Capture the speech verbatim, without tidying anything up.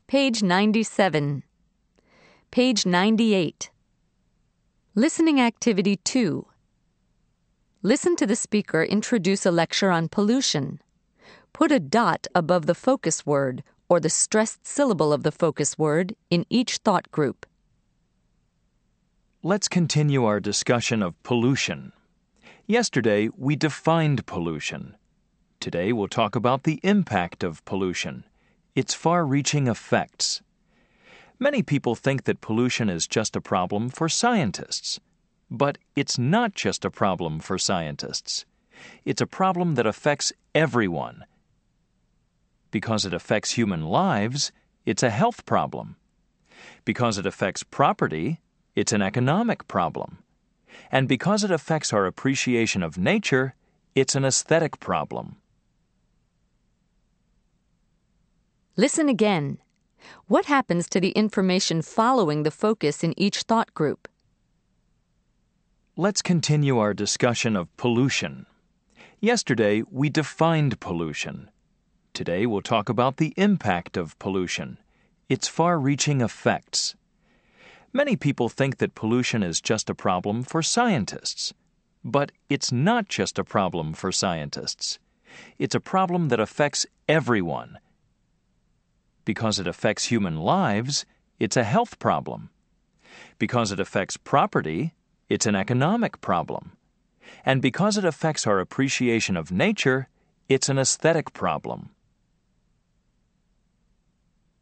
Page ninety-seven. Page ninety-eight. Listening Activity two. Listen to the speaker introduce a lecture on pollution. Put a dot above the focus word or the stressed syllable of the focus word in each thought group. Let's continue our discussion of pollution. Yesterday, we defined pollution. Today, we'll talk about the impact of pollution, its far-reaching effects. Many people think that pollution is just a problem for scientists. But it's not just a problem for scientists. It's a problem that affects everyone. Because it affects human lives, it's a health problem. Because it affects property, it's an economic problem. And because it affects our appreciation of nature, it's an aesthetic problem. Listen again. What happens to the information following the focus in each thought group? Let's continue our discussion of pollution. Yesterday, we defined pollution. Today, we'll talk about the impact of pollution, its far-reaching effects. Many people think that pollution is just a problem for scientists. But it's not just a problem for scientists. It's a problem that affects everyone. Because it affects human lives, it's a health problem. Because it affects property, it's an economic problem. And because it affects our appreciation of nature, it's an aesthetic problem.